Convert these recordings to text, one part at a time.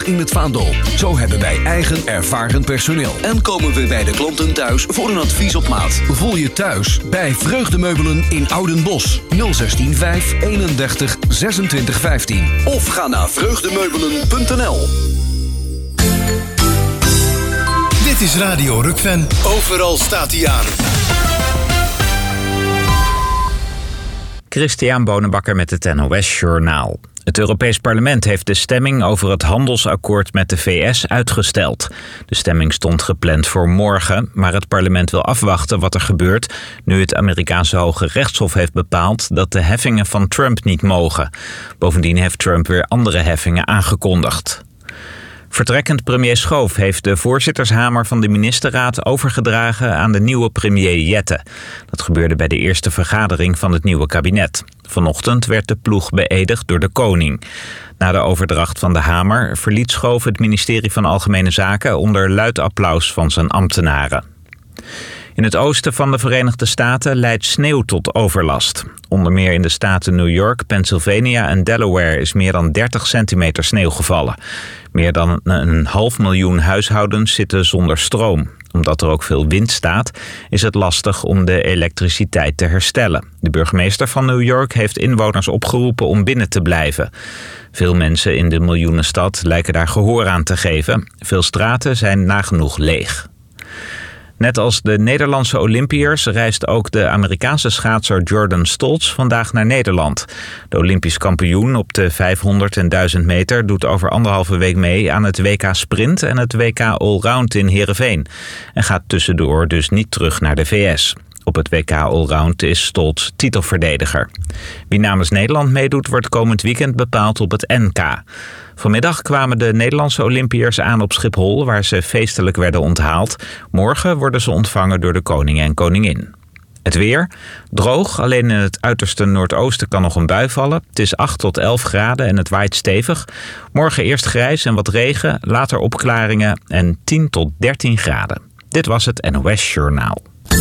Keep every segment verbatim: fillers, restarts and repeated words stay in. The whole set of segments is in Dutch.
in het vaandel. Zo hebben wij eigen ervaren personeel. En komen we bij de klanten thuis voor een advies op maat. Voel je thuis bij Vreugdemeubelen in Oudenbosch. nul zestien vijf eenendertig zesentwintig vijftien. Of ga naar vreugdemeubelen punt n l. Dit is Radio Rukven. Overal staat hij aan. Christian Bonenbakker met het N O S-journaal. Het Europees Parlement heeft de stemming over het handelsakkoord met de V S uitgesteld. De stemming stond gepland voor morgen, maar het parlement wil afwachten wat er gebeurt nu het Amerikaanse Hoge Rechtshof heeft bepaald dat de heffingen van Trump niet mogen. Bovendien heeft Trump weer andere heffingen aangekondigd. Vertrekkend premier Schoof heeft de voorzittershamer van de ministerraad overgedragen aan de nieuwe premier Jette. Dat gebeurde bij de eerste vergadering van het nieuwe kabinet. Vanochtend werd de ploeg beëdigd door de koning. Na de overdracht van de hamer verliet Schoof het ministerie van Algemene Zaken onder luid applaus van zijn ambtenaren. In het oosten van de Verenigde Staten leidt sneeuw tot overlast. Onder meer in de staten New York, Pennsylvania en Delaware is meer dan dertig centimeter sneeuw gevallen. Meer dan een half miljoen huishoudens zitten zonder stroom. Omdat er ook veel wind staat, is het lastig om de elektriciteit te herstellen. De burgemeester van New York heeft inwoners opgeroepen om binnen te blijven. Veel mensen in de miljoenenstad lijken daar gehoor aan te geven. Veel straten zijn nagenoeg leeg. Net als de Nederlandse Olympiërs reist ook de Amerikaanse schaatser Jordan Stoltz vandaag naar Nederland. De Olympisch kampioen op de vijfhonderd en duizend meter doet over anderhalve week mee aan het W K Sprint en het W K Allround in Heerenveen. En gaat tussendoor dus niet terug naar de V S. Op het W K Allround is Stoltz titelverdediger. Wie namens Nederland meedoet wordt komend weekend bepaald op het N K. Vanmiddag kwamen de Nederlandse Olympiërs aan op Schiphol, waar ze feestelijk werden onthaald. Morgen worden ze ontvangen door de koning en koningin. Het weer. Droog, alleen in het uiterste noordoosten kan nog een bui vallen. Het is acht tot elf graden en het waait stevig. Morgen eerst grijs en wat regen, later opklaringen en tien tot dertien graden. Dit was het N O S-journaal.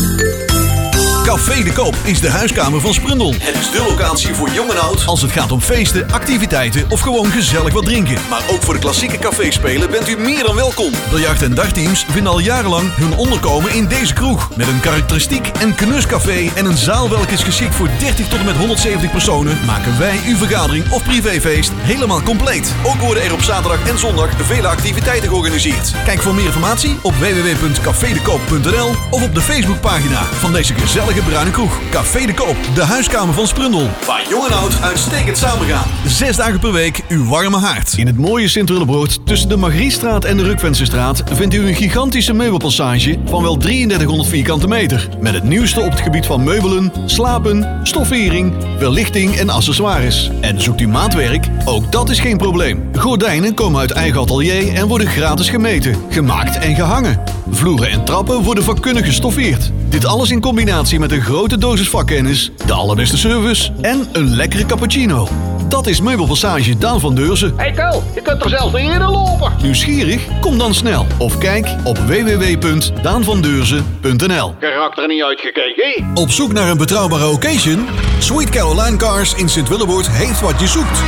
Café de Koop is de huiskamer van Sprundel. Het is de locatie voor jong en oud als het gaat om feesten, activiteiten of gewoon gezellig wat drinken. Maar ook voor de klassieke caféspelen bent u meer dan welkom. Biljart- en dartteams vinden al jarenlang hun onderkomen in deze kroeg. Met een karakteristiek en knuscafé en een zaal welke is geschikt voor dertig tot en met honderdzeventig personen, maken wij uw vergadering of privéfeest helemaal compleet. Ook worden er op zaterdag en zondag vele activiteiten georganiseerd. Kijk voor meer informatie op w w w punt café de koop punt n l of op de Facebookpagina van deze gezellige bruine kroeg. Café de Koop, de huiskamer van Sprundel. Waar jong en oud uitstekend samengaan. Zes dagen per week uw warme haard. In het mooie Sint-Willebroord tussen de Margriestraat en de Rukvensestraat vindt u een gigantische meubelpassage van wel drieëndertighonderd vierkante meter. Met het nieuwste op het gebied van meubelen, slapen, stoffering, verlichting en accessoires. En zoekt u maatwerk? Ook dat is geen probleem. Gordijnen komen uit eigen atelier en worden gratis gemeten, gemaakt en gehangen. Vloeren en trappen worden vakkundig gestoffeerd. Dit alles in combinatie met een grote dosis vakkennis, de allerbeste service en een lekkere cappuccino. Dat is Meubelpassage Daan van Deurzen. Hey Kel, je kunt er zelfs niet eerder lopen. Nieuwsgierig? Kom dan snel. Of kijk op w w w punt daan van deurzen punt n l. Geraakt er niet uitgekeken. Op zoek naar een betrouwbare occasion? Sweet Caroline Cars in Sint-Willebroord heeft wat je zoekt.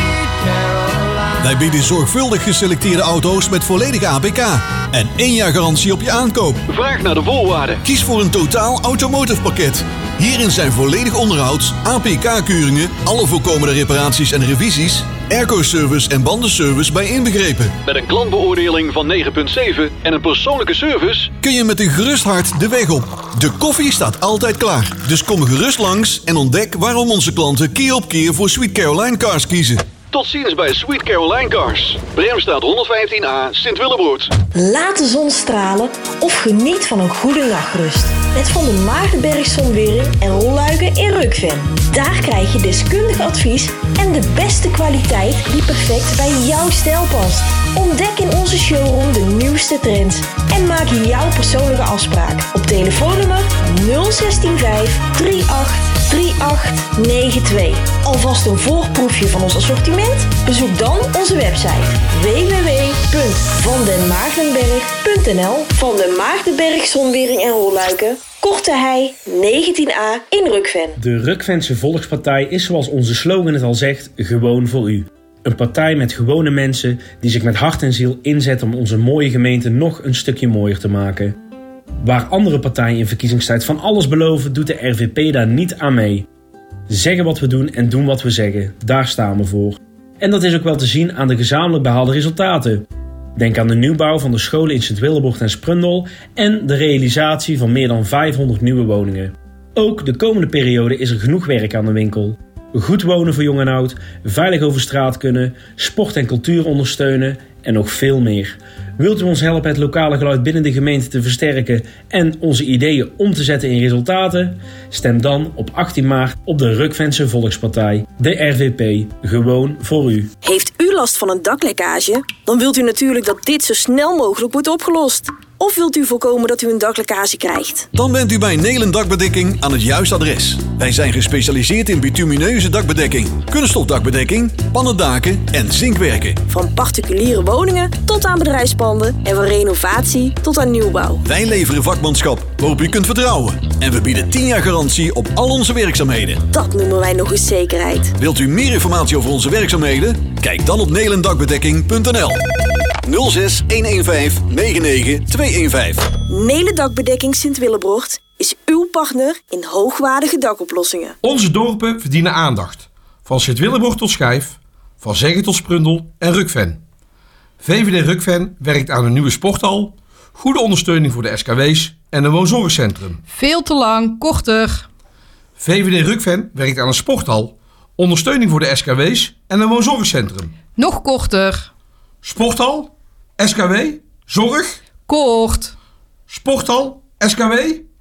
Wij bieden zorgvuldig geselecteerde auto's met volledige A P K en één jaar garantie op je aankoop. Vraag naar de voorwaarden. Kies voor een totaal automotive pakket. Hierin zijn volledig onderhoud, A P K-keuringen, alle voorkomende reparaties en revisies, airco-service en bandenservice bij inbegrepen. Met een klantbeoordeling van negen komma zeven en een persoonlijke service kun je met een gerust hart de weg op. De koffie staat altijd klaar. Dus kom gerust langs en ontdek waarom onze klanten keer op keer voor Sweet Caroline Cars kiezen. Tot ziens bij Sweet Caroline Cars. Bremstraat honderdvijftien A, Sint-Willebroord. Laat de zon stralen of geniet van een goede nachtrust. Met Van der Maardenberg Zonwering en Rolluiken in Rukven. Daar krijg je deskundig advies en de beste kwaliteit die perfect bij jouw stijl past. Ontdek in onze showroom de nieuwste trends en maak jouw persoonlijke afspraak op telefoonnummer nul zestien vijf drie acht drie acht negen twee. Alvast een voorproefje van ons assortiment? Bezoek dan onze website w w w punt van den maartenberg punt n l. Van den Maartenberg Zonwering en Rolluiken, Korte Hei negentien A in Rukven. De Rukvense Volkspartij is, zoals onze slogan het al zegt, gewoon voor u. Een partij met gewone mensen die zich met hart en ziel inzetten om onze mooie gemeente nog een stukje mooier te maken. Waar andere partijen in verkiezingstijd van alles beloven, doet de R V P daar niet aan mee. Zeggen wat we doen en doen wat we zeggen, daar staan we voor. En dat is ook wel te zien aan de gezamenlijk behaalde resultaten. Denk aan de nieuwbouw van de scholen in Sint-Willebocht en Sprundel en de realisatie van meer dan vijfhonderd nieuwe woningen. Ook de komende periode is er genoeg werk aan de winkel. Goed wonen voor jong en oud, veilig over straat kunnen, sport en cultuur ondersteunen en nog veel meer. Wilt u ons helpen het lokale geluid binnen de gemeente te versterken en onze ideeën om te zetten in resultaten? Stem dan op achttien maart op de Rukvense Volkspartij, de R V P, gewoon voor u. Heeft u last van een daklekkage? Dan wilt u natuurlijk dat dit zo snel mogelijk wordt opgelost. Of wilt u voorkomen dat u een daklekkage krijgt? Dan bent u bij Nelen Dakbedekking aan het juiste adres. Wij zijn gespecialiseerd in bitumineuze dakbedekking, kunststofdakbedekking, pannendaken en zinkwerken. Van particuliere woningen tot aan bedrijfspanden en van renovatie tot aan nieuwbouw. Wij leveren vakmanschap waarop u kunt vertrouwen. En we bieden tien jaar garantie op al onze werkzaamheden. Dat noemen wij nog eens zekerheid. Wilt u meer informatie over onze werkzaamheden? Kijk dan op nelendakbedekking punt n l. nul zes een een vijf negen negen twee een vijf. Nelen Dakbedekking Sint-Willebrocht is uw partner in hoogwaardige dakoplossingen. Onze dorpen verdienen aandacht. Van Sint-Willebrocht tot Schijf, van Zeggen tot Sprundel en Rukven. V V D Rukven werkt aan een nieuwe sporthal, goede ondersteuning voor de S K W's en een woonzorgcentrum. Veel te lang, korter. V V D Rukven werkt aan een sporthal, ondersteuning voor de S K W's en een woonzorgcentrum. Nog korter. Sporthal, S K W, zorg. Kort. Sporthal, S K W.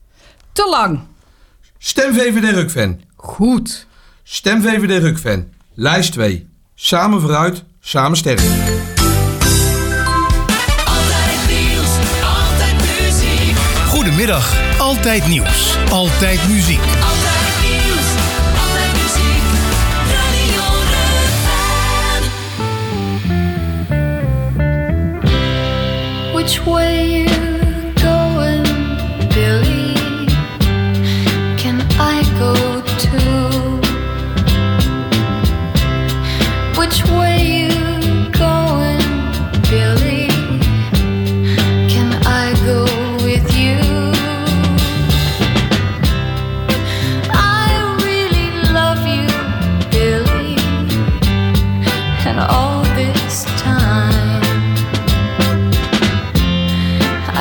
Te lang. Stem V V D Rukven. Goed. Stem V V D Rukven. Lijst twee. Samen vooruit, samen sterk. Altijd nieuws, altijd muziek. Goedemiddag, altijd nieuws, altijd muziek. Altijd nieuws, altijd muziek. Radio Rukven. Which way you going, Billy? Can I go too? Which way you going, Billy? Can I go with you? I really love you, Billy, and all this time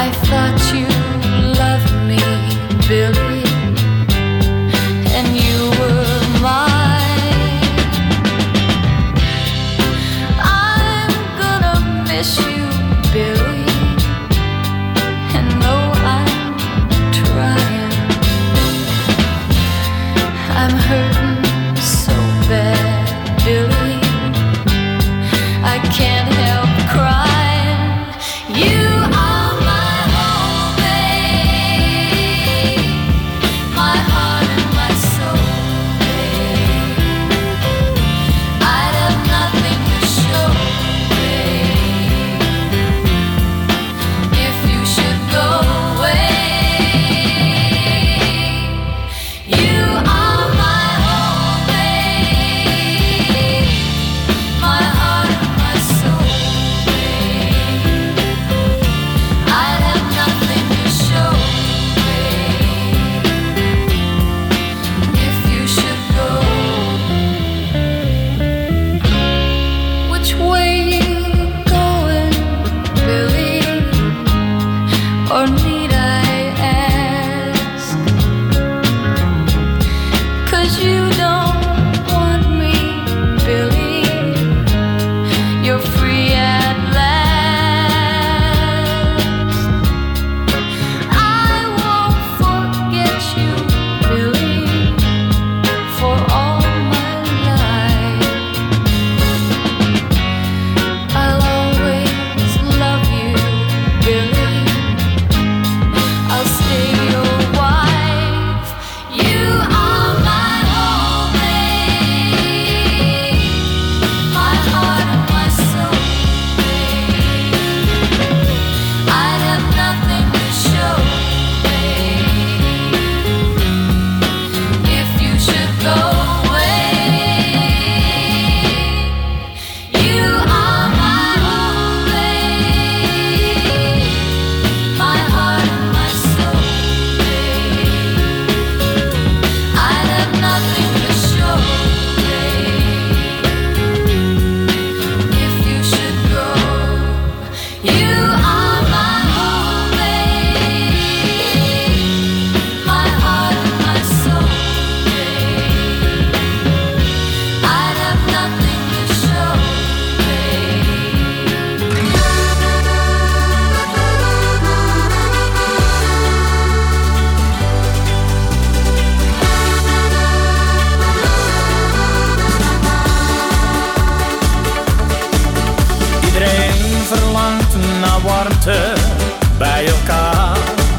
warmte bij elkaar.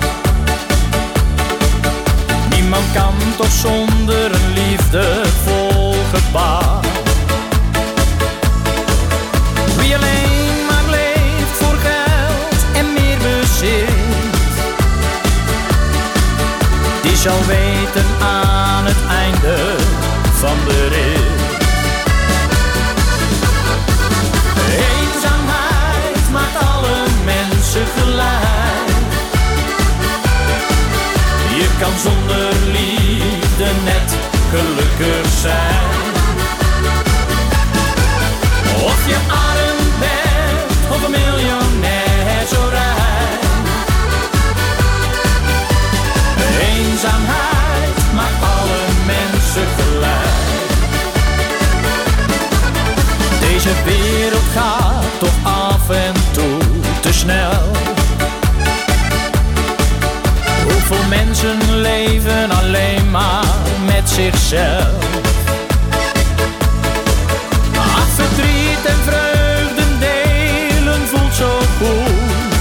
Niemand kan toch zonder een liefdevol gebaar. Wie alleen maar leeft voor geld en meer bezit, die zal weten aan het einde van de rit. Eenzaamheid maakt alle mensen gelijk. Je kan zonder liefde net gelukkig zijn. Of je arm bent of een miljonair zo rijk. Eenzaamheid maakt alle mensen gelijk. Deze wereld gaat toch af en toe te snel. Hoeveel mensen leven alleen maar met zichzelf. Ach, verdriet en vreugden delen voelt zo goed.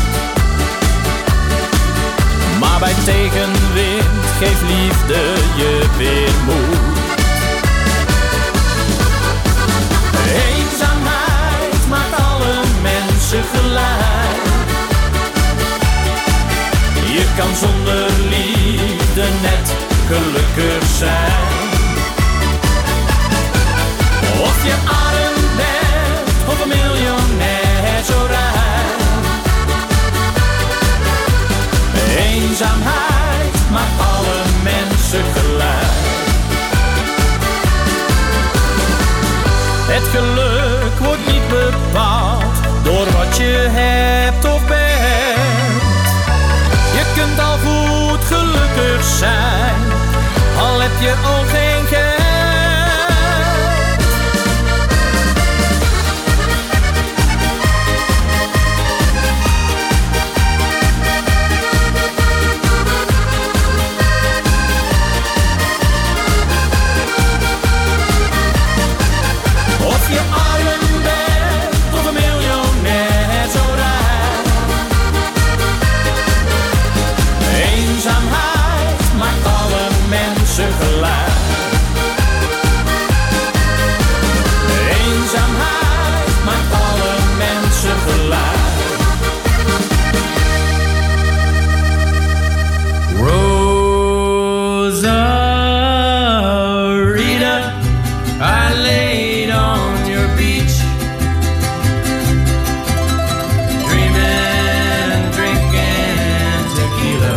Maar bij tegenwind geeft liefde je weer moed. Eenzaamheid maakt alle mensen gelijk. Je kan zonder liefde net gelukkig zijn. Of je arm bent of een miljonair zo rijk. Eenzaamheid maakt alle mensen gelijk. Het geluk wordt niet bepaald door wat je hebt of bent. Je kunt al goed gelukkig zijn, al heb je ook geen geld. Of je arm bent of een miljonair zo rijk. Eenzaamheid maakt alle mensen gelijk. Eenzaamheid maakt alle mensen gelijk. Rosarita, I laid on your beach, dreaming and drinking tequila.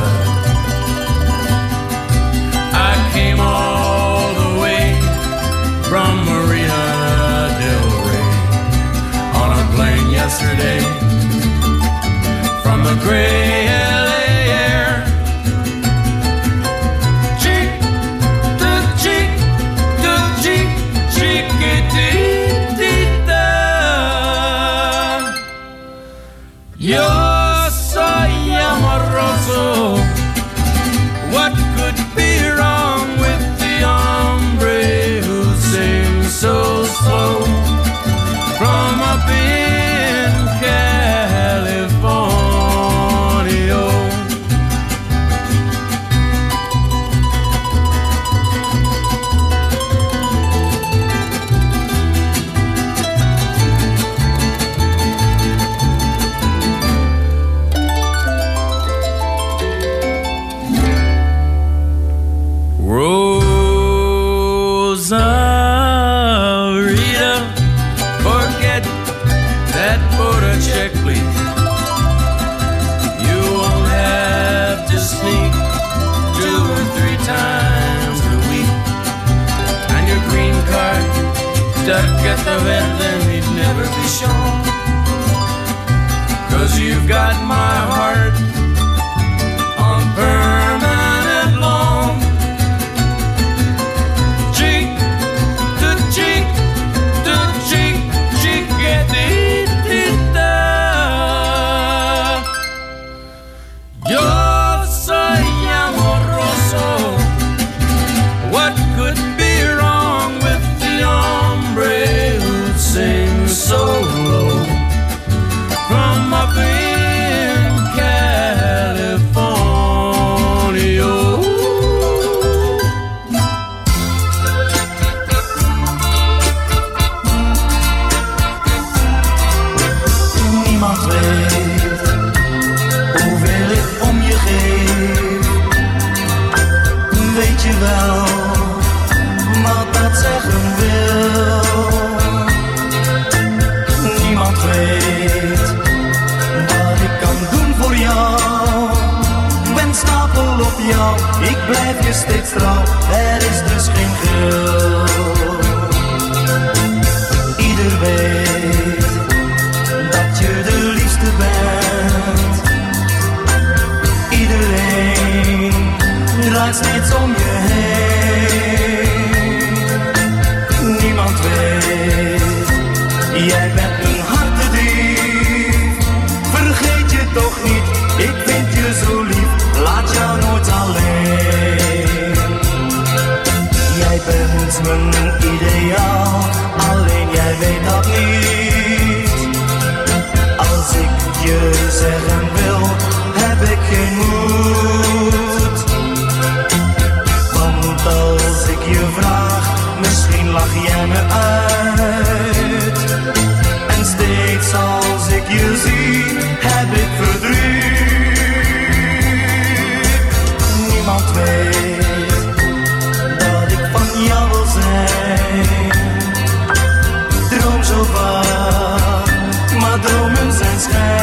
I came all the way from Marina del Rey on a plane yesterday from the gray L A air. Cheek to cheek to cheek, chiquitita. Yo soy amoroso. What could be wrong with the hombre who sings so slow from up in California? Rosarita, forget that border check, please. You won't have to sneak two or three times a week. And your green card stuck at the vet, then he'd never be shown. Cause you've got my heart on permanent loan. Cheek to cheek to cheek, chiquitita. Yo soy amoroso. What could be wrong with the hombre who sings so low from up in zeggen wil, heb ik geen moed. Want als ik je vraag, misschien lach jij me uit. En steeds als ik je zie, heb ik verdriet. Niemand weet dat ik van jou wil zijn. Droom zo vaak, maar dromen zijn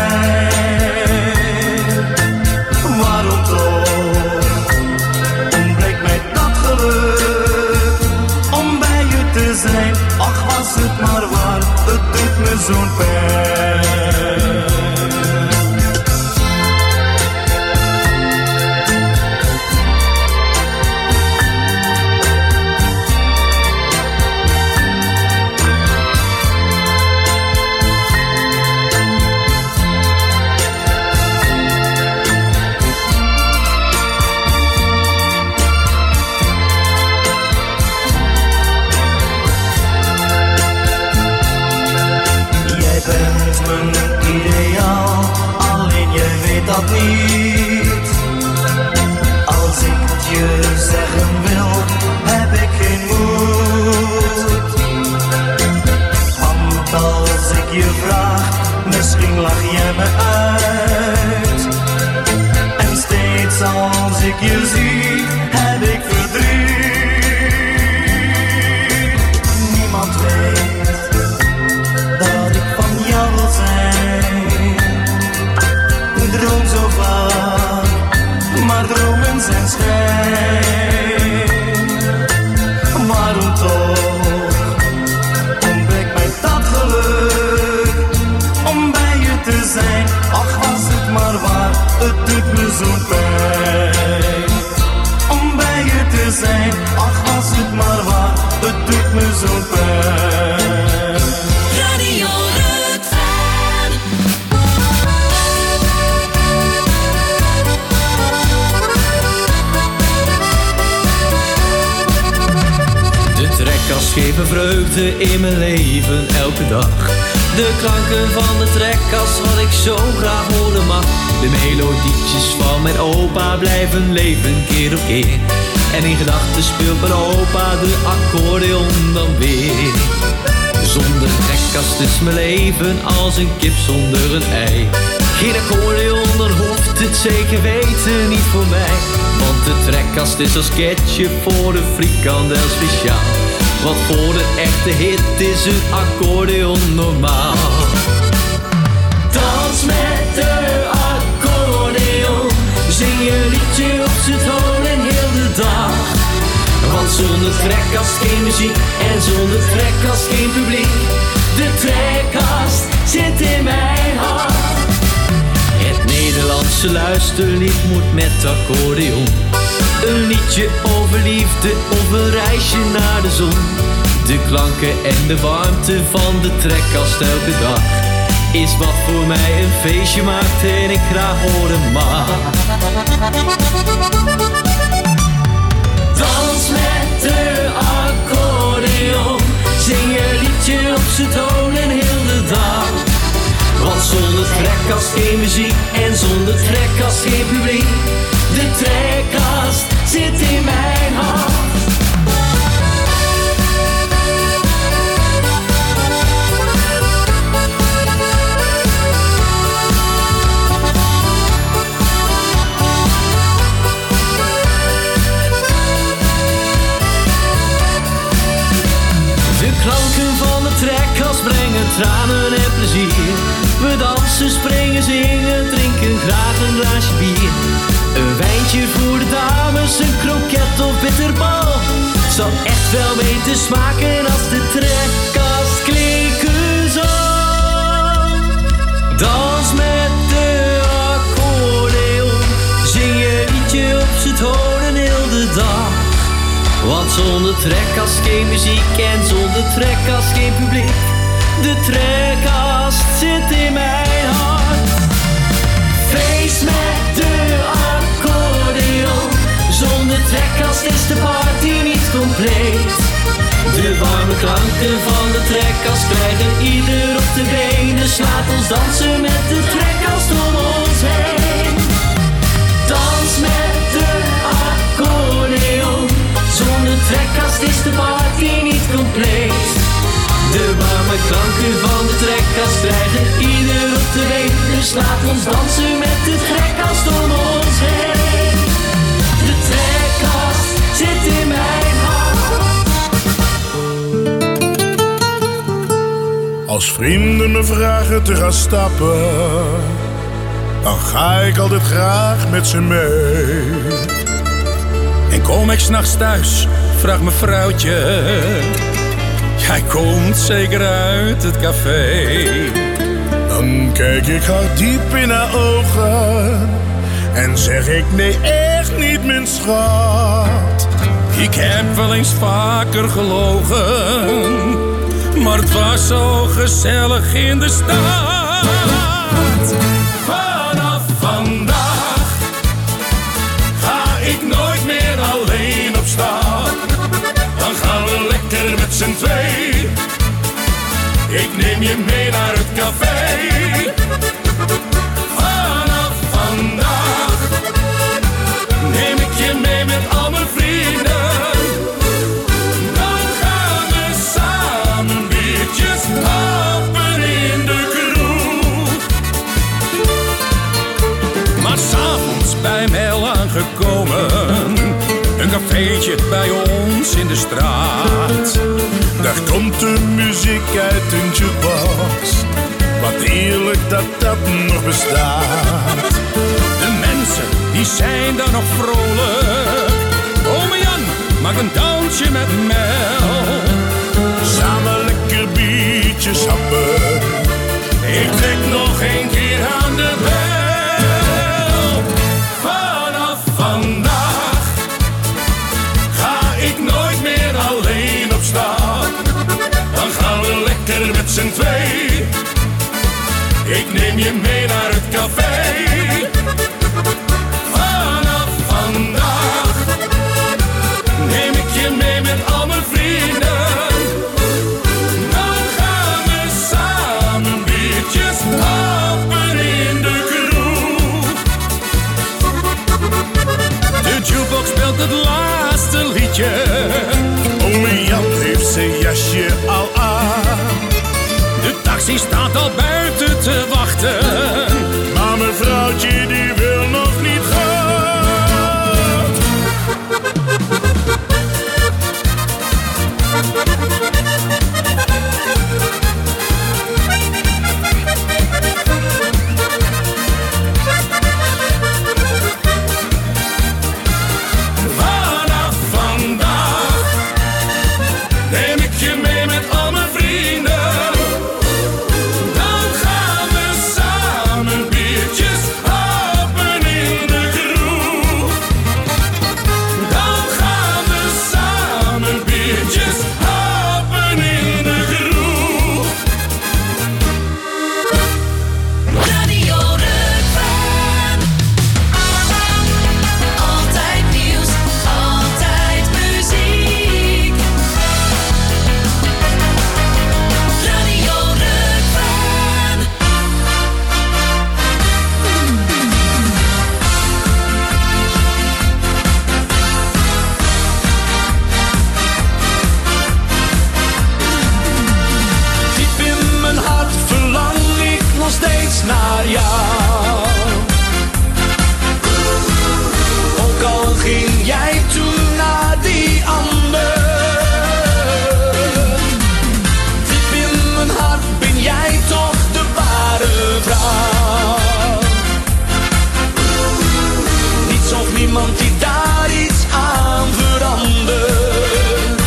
schijn. Waarom toch ontbreekt mij dat geluk om bij je te zijn? Ach, was het maar waar, het doet me zo'n pijn. Dat niet. Als ik het je zeggen wil, heb ik geen moed. Want als ik je vraag, misschien lach je me uit. En steeds als ik je zie, heb ik verdriet. Niemand weet dat ik van jou wil zijn. Droom zo vaak, maar dromen zijn schijn. Waarom toch ontbreekt mij dat geluk om bij je te zijn? Ach, was het maar waar, het doet me zo'n pijn. Om bij je te zijn, ach, was het maar waar, het doet me zo'n pijn. Radio Trekkas geven vreugde in mijn leven elke dag. De klanken van de trekkas wat ik zo graag horen mag. De melodietjes van mijn opa blijven leven keer op keer. En in gedachten speelt mijn opa de accordeon dan weer. Zonder trekkast is mijn leven als een kip zonder een ei. Geen accordeon, dan hoeft het zeker weten niet voor mij. Want de trekkast is als ketchup voor de frikandel speciaal. Want voor de echte hit is een accordeon normaal. Dans met de accordeon, zing je liedje op z'n toon en heel de dag. Want zonder trekkast geen muziek en zonder trekkast geen publiek. De trekkast zit in mijn hart. Het Nederlandse luisterlied moet met accordeon. Een liedje over liefde of een reisje naar de zon. De klanken en de warmte van de trekkast elke dag is wat voor mij een feestje maakt en ik graag horen mag. Dans met de accordeon, zing je liedje op z'n toon en heel de dag. Want zonder trekkast geen muziek en zonder trekkast geen publiek. De trekkast zit in mijn hart. De klanken van de trekkast brengen tranen en plezier. We dansen, springen, zingen, drinken graag een glaasje bier. Een wijntje voor de dames, een kroket of bitterbal. Het zal echt wel weten smaken als de trekkast klinken zal. Dans met de accordeon, zing je liedje op z'n toon en heel de dag. Want zonder trekkast geen muziek en zonder trekkast geen publiek. De trekkast zit in mijn hart. Feest met de accordeon. Zonder trekkast is de party niet compleet. De warme klanken van de trekkast krijgen ieder op de benen. Slaat ons dansen met de trekkast omhoog. Dus laat ons dansen met de trekkast om ons heen. De trekkast zit in mijn hart. Als vrienden me vragen te gaan stappen, dan ga ik altijd graag met ze mee. En kom ik 's nachts thuis, vraagt mijn vrouwtje, jij komt zeker uit het café. Dan kijk ik haar diep in haar ogen en zeg ik nee, echt niet, mijn schat. Ik heb wel eens vaker gelogen, maar het was zo gezellig in de stad. Vanaf vandaag ga ik nooit meer alleen op stap. Dan gaan we lekker met z'n twee. Ik neem je mee naar het café. Vanaf vandaag neem ik je mee met al mijn vrienden. Dan gaan we samen biertjes happen in de kroeg. Maar 's avonds bij mij al aangekomen, een cafeetje bij ons in de straat. Daar komt de muziek uit een jukebox, wat eerlijk dat dat nog bestaat. De mensen die zijn daar nog vrolijk. Ome Jan maakt een dansje met Mel. Samen lekker biertjes happen. Ik trek nog een keer aan de bel. Vanaf vandaag ga ik nooit meer alleen op stap. Dan gaan we lekker met z'n twee. Ik neem je mee naar het café. Vanaf vandaag neem ik je mee met al mijn vrienden. Dan gaan we samen biertjes happen in de kroeg. De jukebox speelt het laatste liedje. Ome Jan heeft zijn jasje al aan. De taxi staat al buiten te wachten, maar mijn vrouwtje die wil nog niet gaan. Vanaf vandaag neem ik je mee met al mijn vrienden. Dan gaan we samen biertjes happen in de kroeg. Dan gaan we samen biertjes happen in de kroeg. Radio Rukven. Altijd nieuws, altijd muziek. Radio Rukven. Diep in mijn hart verlang ik nog steeds naar jou. Ook al ging jij toen naar die ander. Diep in mijn hart ben jij toch de ware vrouw. Niets of niemand die daar iets aan verandert.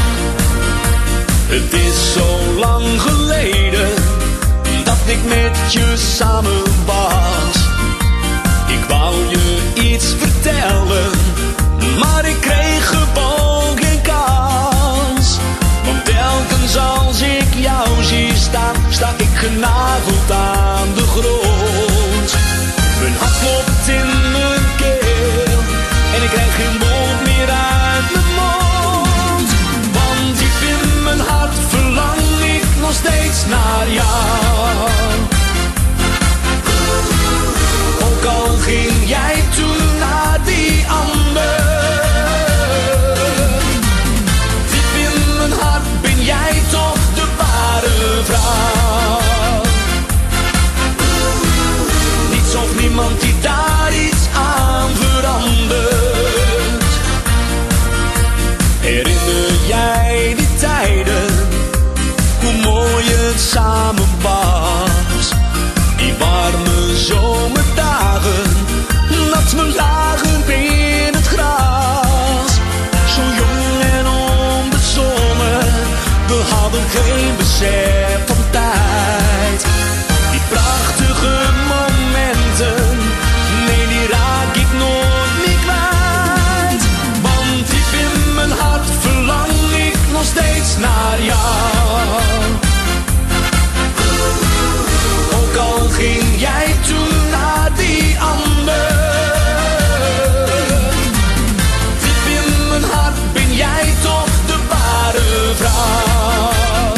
Het is zo lang geleden dat ik met je samen was. Ik wou je iets vertellen, maar ik kreeg gewoon geen kans. Want telkens als ik jou zie staan, sta ik genageld aan de grond. Mijn hart klopt in mijn keel en ik krijg geen woord meer uit mijn mond. Want diep in mijn hart verlang ik nog steeds naar jou. Ook al ging jij toen naar die ander. Diep in mijn hart ben jij toch de ware vrouw. niemand die daar iets aan verandert. Herinner jij die tijden, hoe mooi het samen was? Die warme zomerdagen, dat we lagen in het gras. Zo jong en onbezonnen, we hadden geen besef van tijd. Die prachtige momenten, nee die raak ik nooit meer kwijt. Want diep in mijn hart verlang ik nog steeds naar jou. Ook al ging jij toen naar die ander, diep in mijn hart ben jij toch de ware vrouw.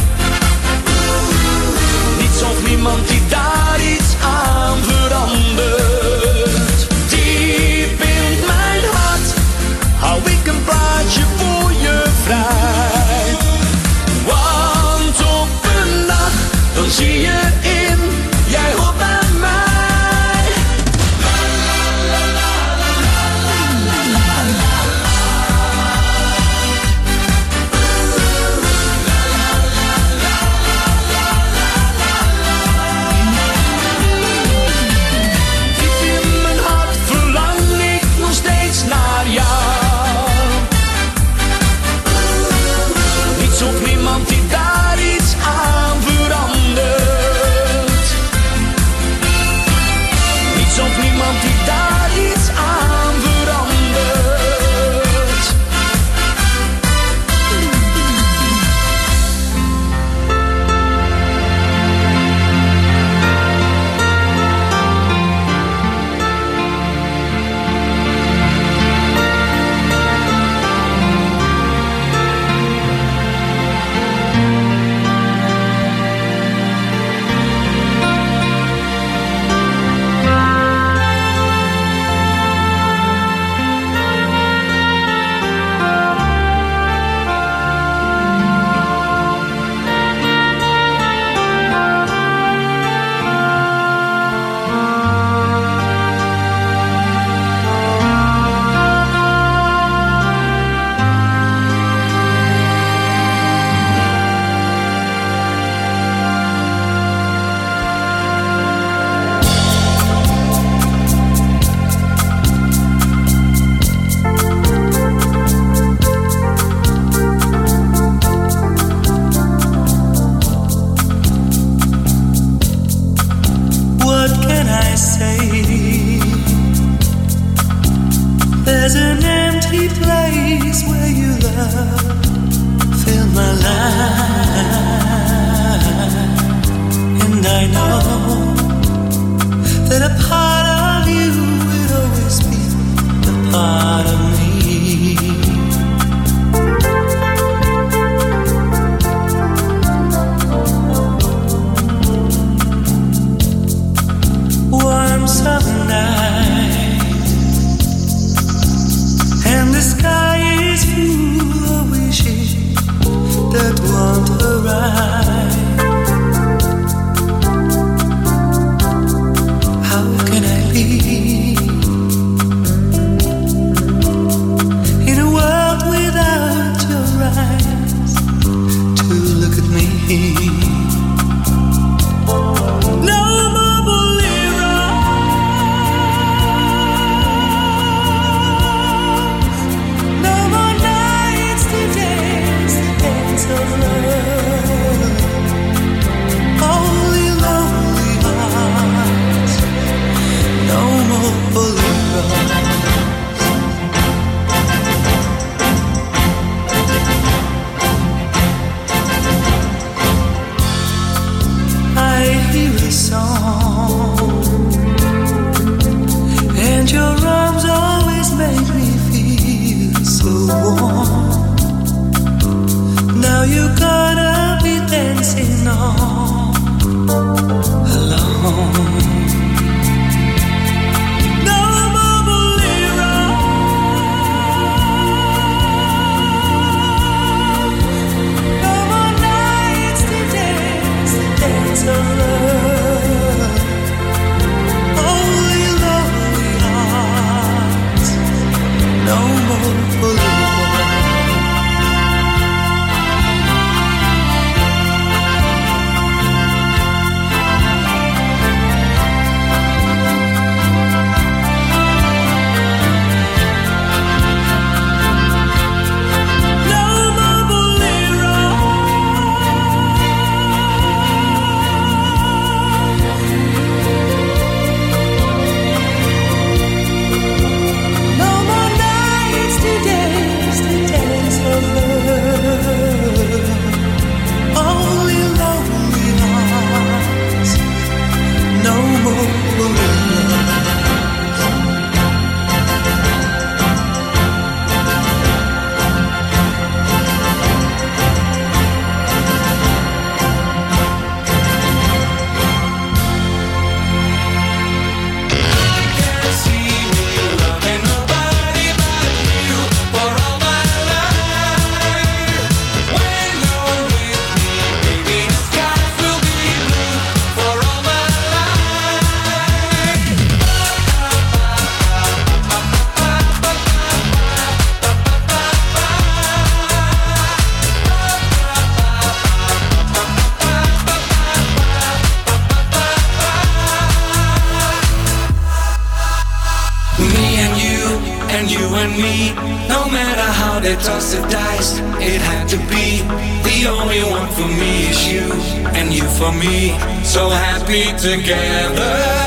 Niets of niemand die daar iets aan verandert. Diep in mijn hart hou ik een plaatje voor je vrij. Want op een dag, dan zie je in, jij hoort bij mij. Diep in mijn hart verlang ik nog steeds naar jou. Niets of niemand die daar iets aan verandert. Niets of niemand die daar iets aan verandert. What can I say? There's an empty place where you love fill my life, and I know that a part of you will always be a part of me. Warm summer night, and the sky is full of wishes that won't arrive. How can I live in a world without your eyes to look at me? No more boleros, no more nights to dance the dance of love. me. No matter how they toss the dice, it had to be. The only one for me is you, and you for me. So happy together.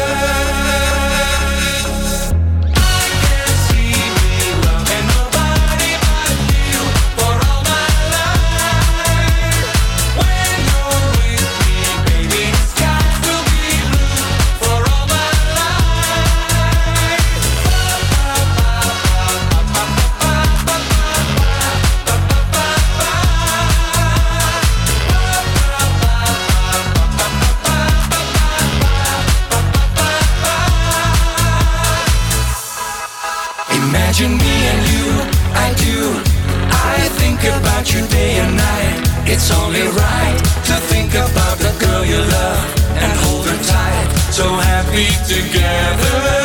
Imagine me and you, I do. I think about you day and night. It's only right to think about the girl you love and hold her tight. So happy together.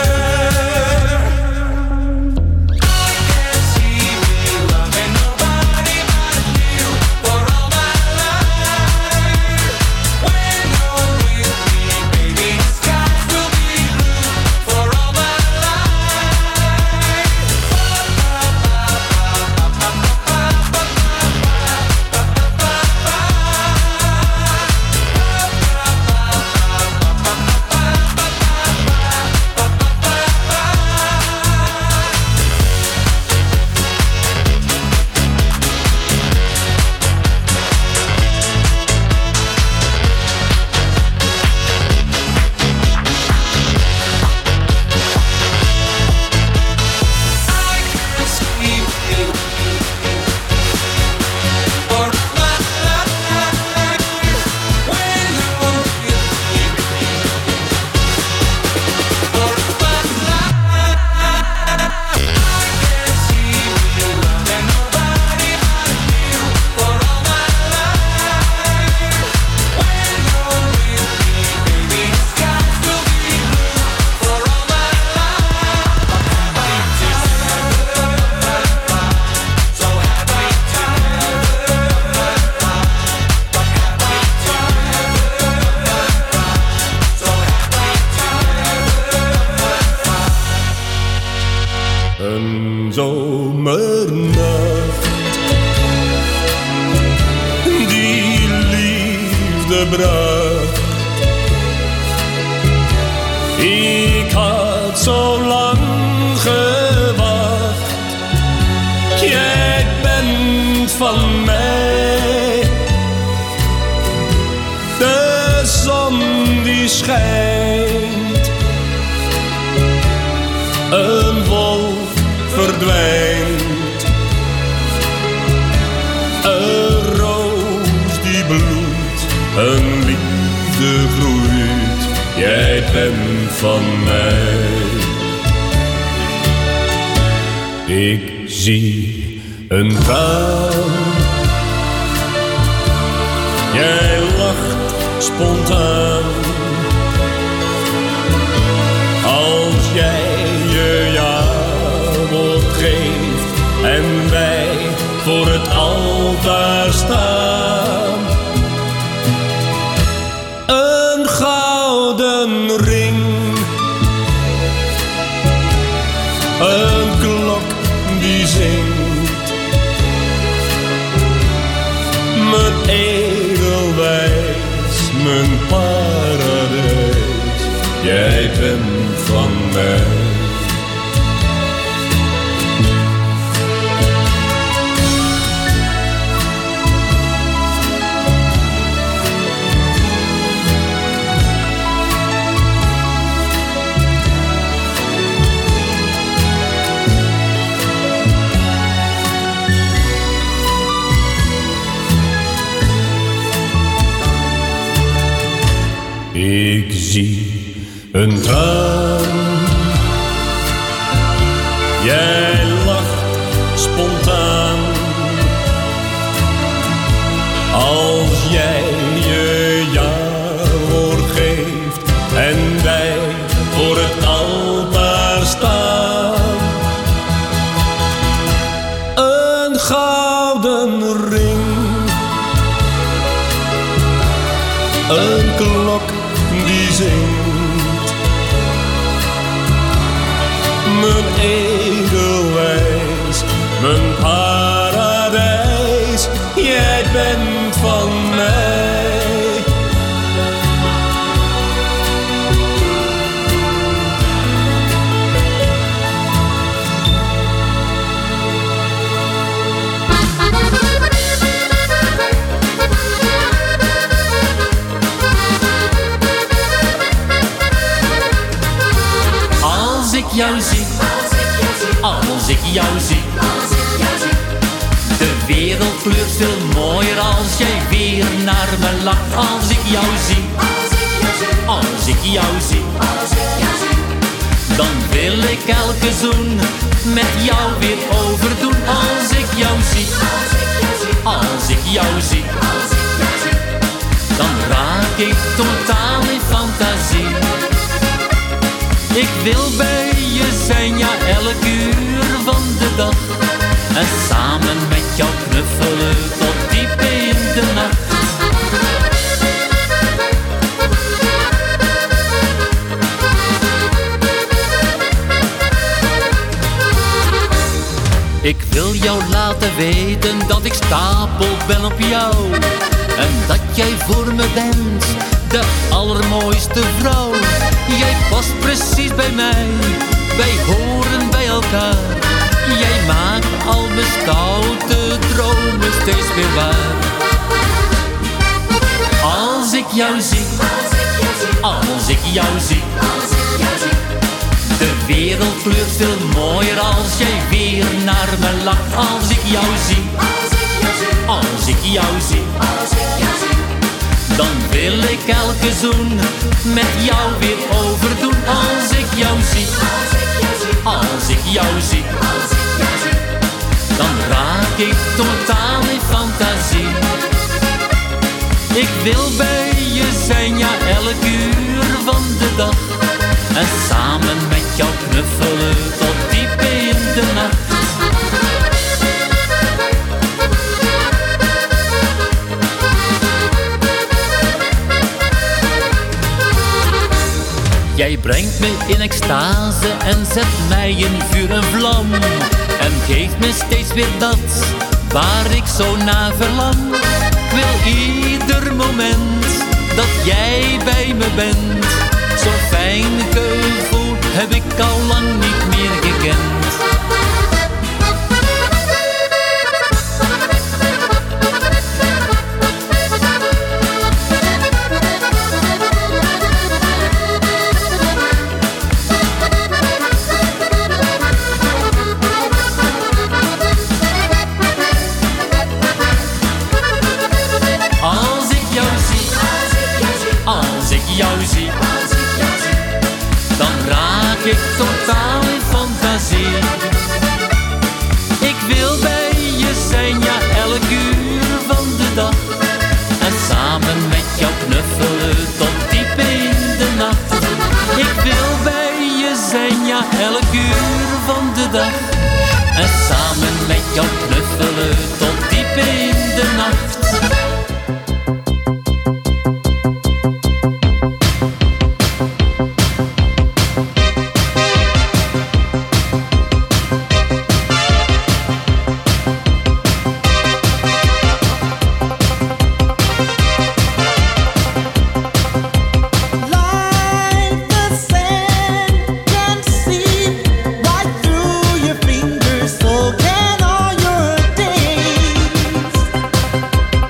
Een zomernacht die liefde bracht. Ik had zo lang gewacht. Jij bent van mij. De zon die schijnt. Een wolk verdwijnt. Een roos die bloeit, een liefde groeit. Jij bent van mij. Ik zie een traan. Jij lacht spontaan. Als jij je ja geeft en wij voor het altaar staan. Een gouden ring, een klok die zingt. Mijn edelwijs, mijn paradijs. Jij bent van mij. Ik zie een traan. Jij lacht spontaan. Als jij je ja-woord geeft en wij voor het altaar staan. Een gouden ring, een klok die zingt. Mijn paradijs, jij bent van mij. Als ik jou zie, als ik jou zie, de wereld kleurt veel mooier als jij weer naar me lacht. Als ik jou zie, als ik jou zie, dan wil ik elke zoen met jou weer overdoen. Als ik jou zie, als ik jou zie, dan raak ik totaal in fantasie. Ik wil bij je zijn, ja, elk uur van de dag. En samen met jou knuffelen tot diep in de nacht. Ik wil jou laten weten dat ik stapel ben op jou. En dat jij voor me bent, de allermooiste vrouw. Jij past precies bij mij, wij horen bij elkaar. Jij maakt al mijn stoute dromen steeds weer waar. Als ik jou zie, als ik jou zie, de wereld kleurt veel mooier als jij weer naar me lacht. Als ik jou zie, als ik jou zie, dan wil ik elke zoen met jou weer overdoen. Als ik jou zie, als ik jou zie, dan raak ik totaal in fantasie. Ik wil bij je zijn, ja, elk uur van de dag. En samen met jou knuffelen tot diep in de nacht. Jij brengt me in extase en zet mij in vuur en vlam. En geeft me steeds weer dat waar ik zo naar verlang. Ik wil ieder moment dat jij bij me bent. Zo'n fijn gevoel heb ik al lang niet meer gekend. Ik totaal in fantasie. Ik wil bij je zijn, ja, elk uur van de dag. En samen met jou knuffelen tot diep in de nacht. Ik wil bij je zijn, ja, elk uur van de dag. En samen met jou knuffelen tot diep in de nacht. So can all your days.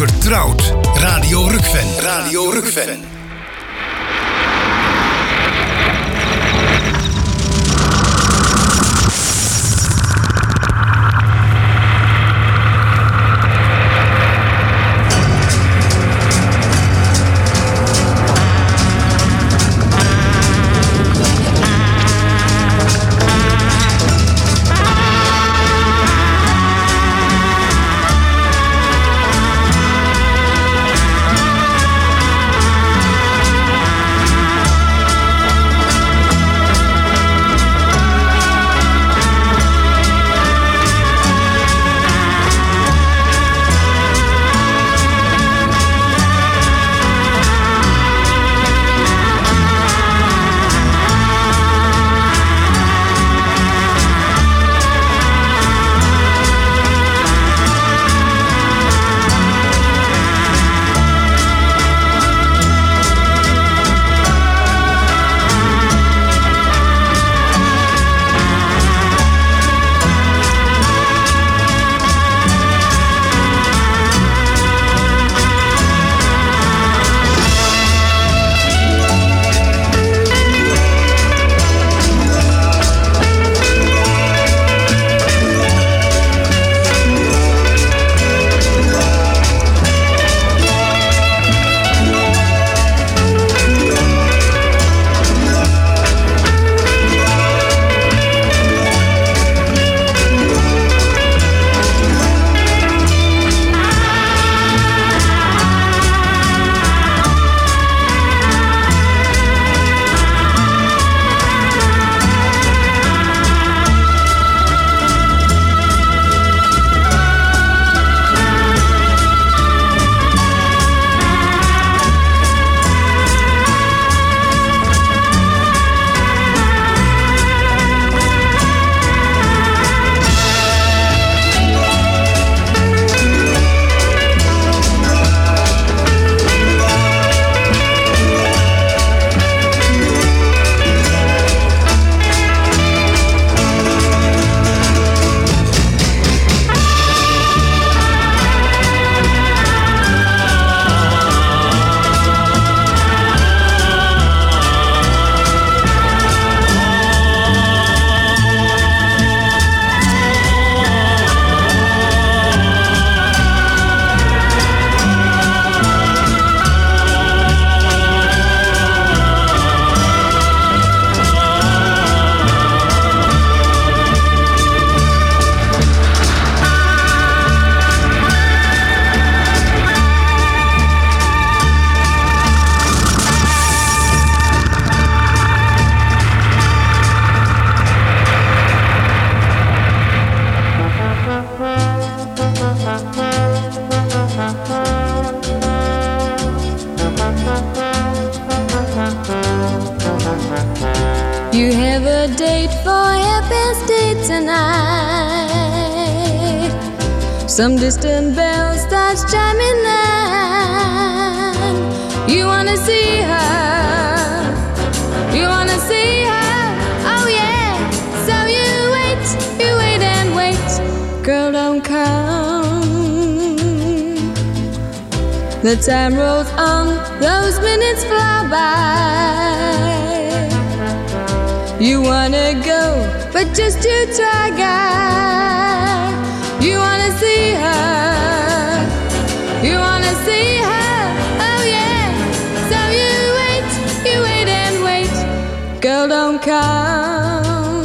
Vertrouwd. Radio Rukven. Radio Rukven. You have a date for half past eight tonight. Some distant bell starts chiming nine. You wanna see her, you wanna see her, oh yeah. So you wait, you wait and wait, girl don't come. The time rolls on, those minutes fly by. You wanna go, but just to try, guy. You wanna see her, you wanna see her, oh yeah. So you wait, you wait and wait, girl don't come.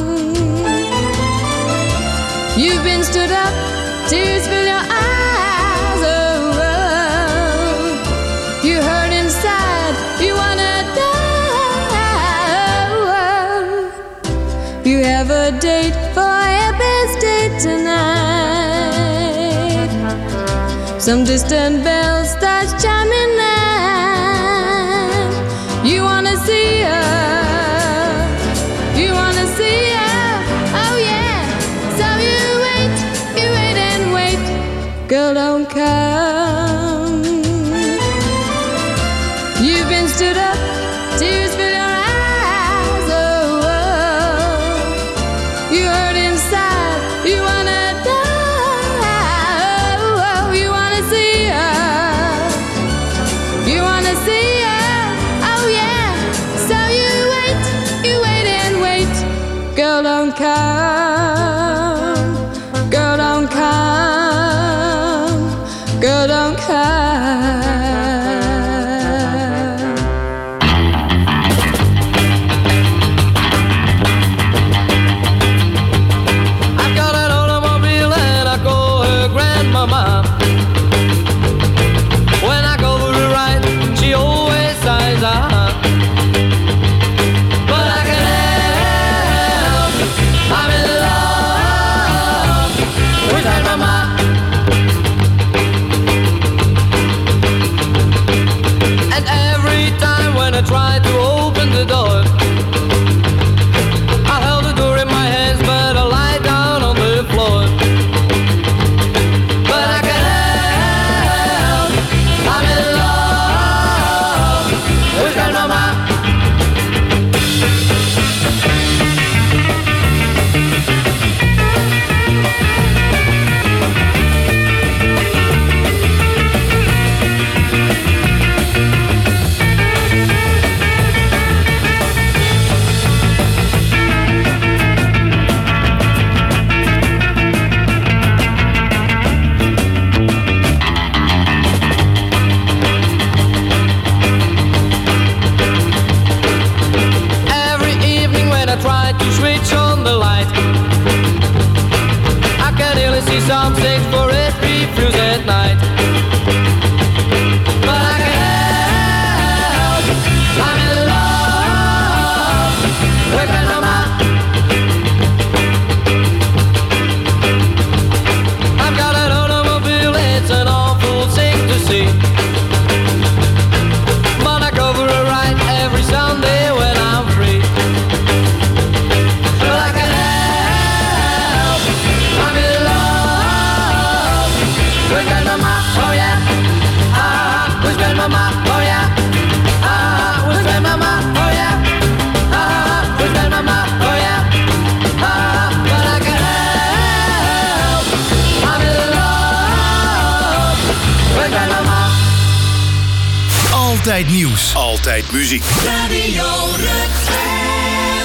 You've been stood up, tears fill your eyes, oh, oh. You hurt inside, you wanna die. You have a date for a best date tonight. Some distant bell starts chiming nine. You wanna see her, you wanna see her, oh yeah. So you wait, you wait and wait, girl don't come. You've been stood up, tears fill your eyes, oh, oh. You hurt inside, you wanna die, oh, oh. You wanna see her, don't come, girl, don't come, girl, don't come. I've got an automobile and I call her grandmama. When I go for a ride, she always sighs, uh-huh. But I can help, I'm in love with her mama. And every time when I try to open the door, I held the door in my hands, but I lie down on the floor. But I can help, I'm in love with grandmama. Every evening when I try to switch on the light, I can really see something for it refuse at night. But I can help, I'm in love with grandmama. I've got an automobile, it's an awful thing to see, but I go for a ride every Sunday when I'm free. But I can help, I'm in love with grandmama, oh yeah. Ah, with grandmama, oh yeah. Ah, with grandmama, oh yeah. Ah, with grandmama, oh yeah. Ah, but I can help, I'm in love with grandmama. Altijd nieuws. Altijd muziek. Radio Rukven.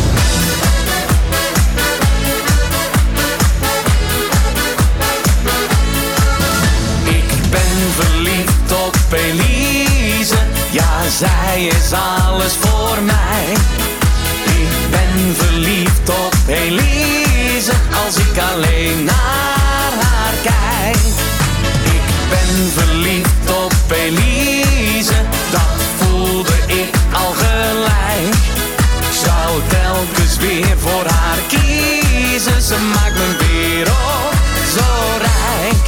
Ik ben verliefd op Elise, ja zij is alles voor mij. Ik ben verliefd op Elise, als ik alleen naar haar kijk. Ik ben verliefd op Elise, dat voelde ik al gelijk. Zou telkens weer voor haar kiezen, ze maakt mijn wereld zo rijk.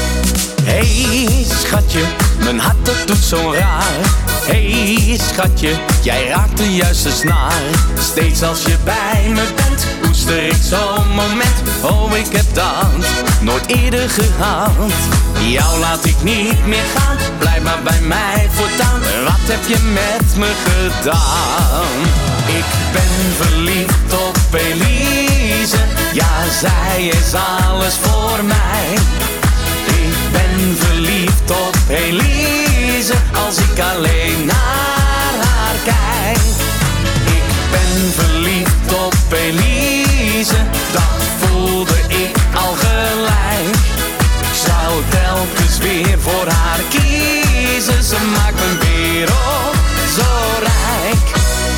Hey schatje, mijn hart dat doet zo raar. Hey schatje, jij raakt de juiste snaar. Steeds als je bij me bent, koester ik zo'n moment. Oh, ik heb dat nooit eerder gehad. Jou laat ik niet meer gaan, blijf maar bij mij voortaan. Wat heb je met me gedaan? Ik ben verliefd op Elise, ja zij is alles voor mij. Ik ben verliefd op Elise, als ik alleen naar haar kijk. Ik ben verliefd op Elise, dat voelde ik al gelijk. Ik zou telkens weer voor haar kiezen, ze maakt mijn wereld zo rijk.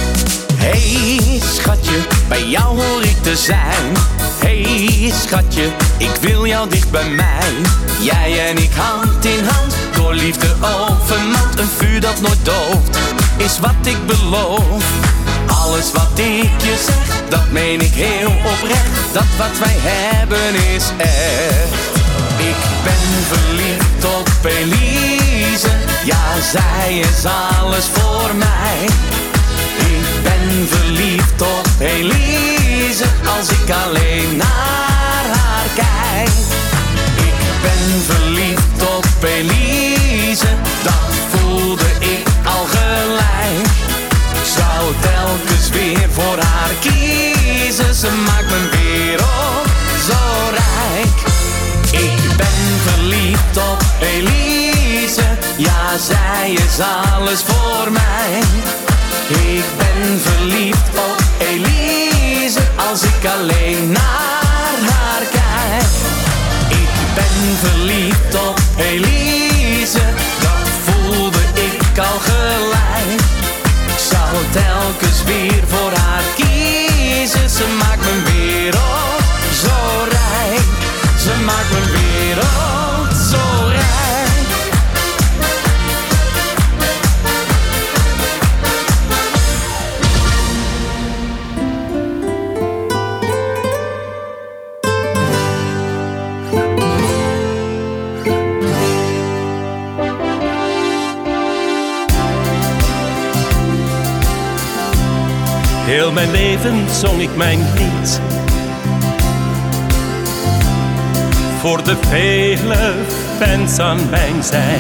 Hey schatje, bij jou hoor ik te zijn. Hey schatje, ik wil jou dicht bij mij. Jij en ik hand in hand, door liefde overmand. Een vuur dat nooit dooft, is wat ik beloof. Alles wat ik je zeg, dat meen ik heel oprecht. Dat wat wij hebben is echt. Ik ben verliefd op Elise, ja zij is alles voor mij. Ik ben verliefd op Elise, als ik alleen naar haar kijk. Ik ben verliefd op Elise, dat voelde ik al gelijk. Ik zou telkens weer voor haar kiezen, ze maakt mijn wereld zo rijk. Ik ben verliefd op Elise, ja zij is alles voor mij. Ik ben verliefd op Elise, als ik alleen naar haar kijk. Ik ben verliefd op Elise, dat voelde ik al gelijk. Ik zou telkens weer voor haar kiezen. Ze maakt mijn wereld zo rijk. Ze maakt mijn wereld zo rijk. Heel mijn leven zong ik mijn lied voor de vele fans aan mijn zij.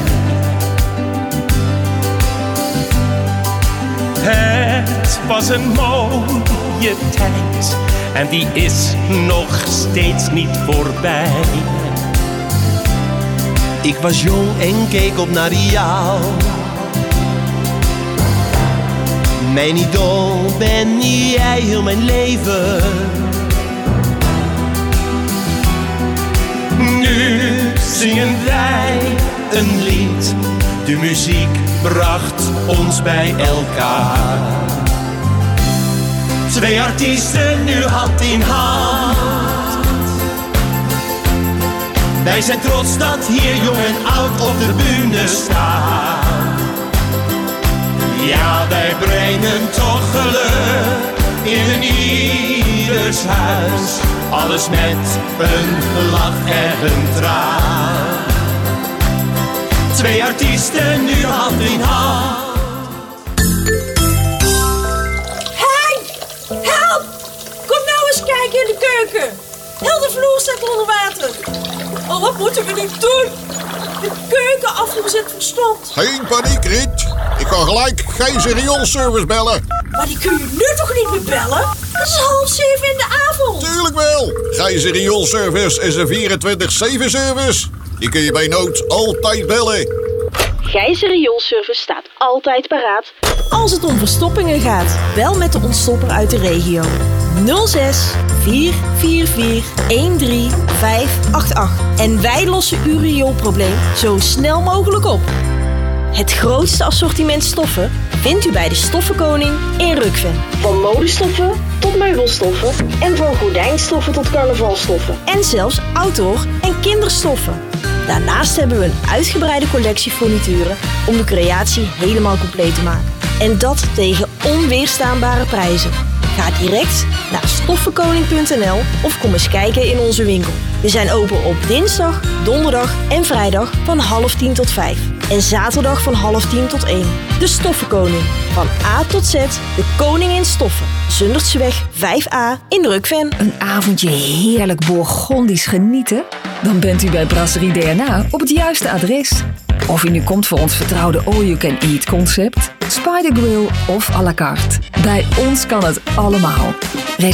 Het was een mooie tijd en die is nog steeds niet voorbij. Ik was jong en keek op naar jou. Mijn idool ben jij heel mijn leven. Nu zingen wij een lied. De muziek bracht ons bij elkaar. Twee artiesten nu hand in hand. Wij zijn trots dat hier jong en oud op de bühne staan. Ja, wij brengen toch geluk in een ieders huis. Alles met een lach en een traan. Twee artiesten nu hand in hand. Hey! Help! Kom nou eens kijken in de keuken. Heel de vloer staat onder water. Oh, wat moeten we nu doen? De keukenafvoer zit verstompt. Geen paniek, Riet. Ik kan gelijk Gijzer rioolservice bellen. Maar die kun je nu toch niet meer bellen? Het is half zeven in de avond. Tuurlijk wel. Gijzer rioolservice is een vierentwintig zeven service. Die kun je bij nood altijd bellen. Gijzer rioolservice staat altijd paraat als het om verstoppingen gaat. Bel met de ontstopper uit de regio. nul zes vier vier vier een drie vijf acht acht. En wij lossen uw rioolprobleem zo snel mogelijk op. Het grootste assortiment stoffen vindt u bij de Stoffenkoning in Rukven. Van modestoffen tot meubelstoffen en van gordijnstoffen tot carnavalstoffen. En zelfs outdoor- en kinderstoffen. Daarnaast hebben we een uitgebreide collectie furnituren om de creatie helemaal compleet te maken. En dat tegen onweerstaanbare prijzen. Ga direct naar stoffenkoning punt n l of kom eens kijken in onze winkel. We zijn open op dinsdag, donderdag en vrijdag van half tien tot vijf. En zaterdag van half tien tot één. De Stoffenkoning. Van A tot Z, de koning in stoffen. Zundertseweg vijf a in Rukven. Een avondje heerlijk Bourgondisch genieten? Dan bent u bij Brasserie D N A op het juiste adres. Of u nu komt voor ons vertrouwde all-you-can-eat concept, Spider Grill of à la carte. Bij ons kan het allemaal.